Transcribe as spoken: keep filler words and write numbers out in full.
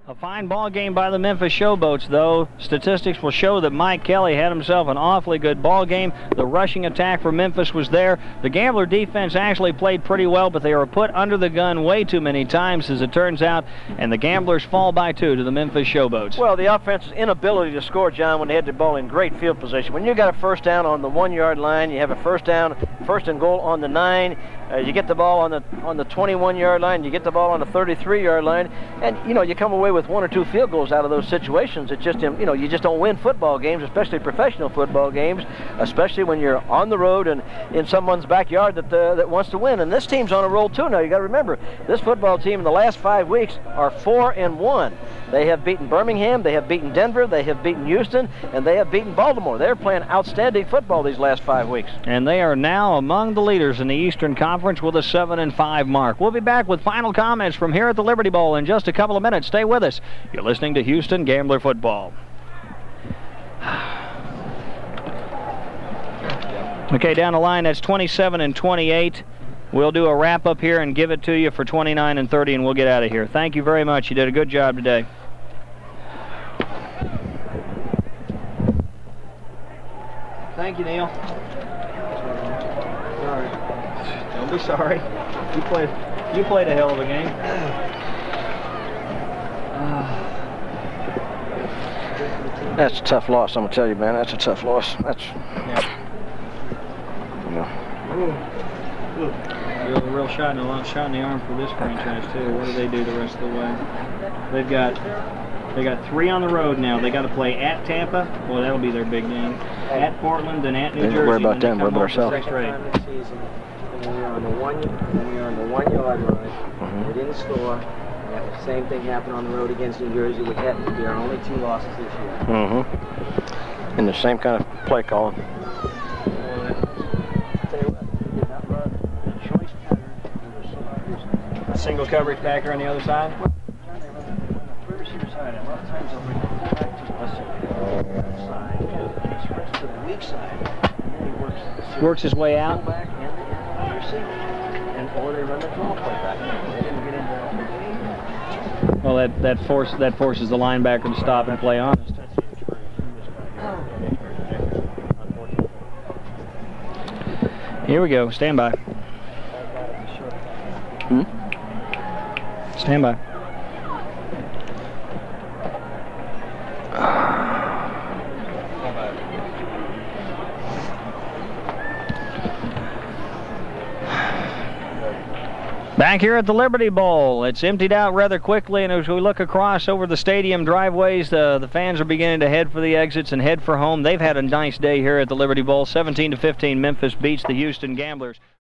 A fine ball game by the Memphis Showboats, though. Statistics will show that Mike Kelly had himself an awfully good ball game. The rushing attack for Memphis was there. The Gambler defense actually played pretty well, but they were put under the gun way too many times, as it turns out, and the Gamblers fall by two to the Memphis Showboats. Well, the offense's inability to score, John, when they had the ball in great field position. When you got a first down on the one-yard line, you have a first down, first and goal on the nine. Uh, you get the ball on the on the twenty-one-yard line. You get the ball on the thirty-three-yard line, and you know you come away with one or two field goals out of those situations. It just you know you just don't win football games, especially professional football games, especially when you're on the road and in someone's backyard that uh, that wants to win. And this team's on a roll too. Now you got to remember, this football team in the last five weeks are four and one. They have beaten Birmingham, they have beaten Denver, they have beaten Houston, and they have beaten Baltimore. They're playing outstanding football these last five weeks. And they are now among the leaders in the Eastern Conference with a seven and five mark. We'll be back with final comments from here at the Liberty Bowl in just a couple of minutes. Stay with us. You're listening to Houston Gambler Football. Okay, down the line, that's twenty-seven and twenty-eight. We'll do a wrap-up here and give it to you for twenty-nine and thirty, and we'll get out of here. Thank you very much. You did a good job today. Thank you, Neil. Sorry. Don't be sorry. You played, you played a hell of a game. That's a tough loss, I'm going to tell you, man. That's a tough loss. That's... Yeah. You know. Real, real shot in the shot in the arm for this franchise too. What do they do the rest of the way? They've got they got three on the road now. They got to play at Tampa. Well, that'll be their big game. At Portland and at New Jersey. Worry about them. Worry about ourselves. When we were on the one, when we were on the one yard line, mm-hmm. we didn't score. And the same thing happened on the road against New Jersey, which happened to be our only two losses this year. Mm-hmm. And the same kind of play calling. A single coverage backer on the other side. Works his way out. Well, that that force that forces the linebacker to stop and play on. Here we go. Stand by. Hmm? Stand by. Back here at the Liberty Bowl, it's emptied out rather quickly, and as we look across over the stadium driveways, the, the fans are beginning to head for the exits and head for home. They've had a nice day here at the Liberty Bowl. seventeen to fifteen, Memphis beats the Houston Gamblers.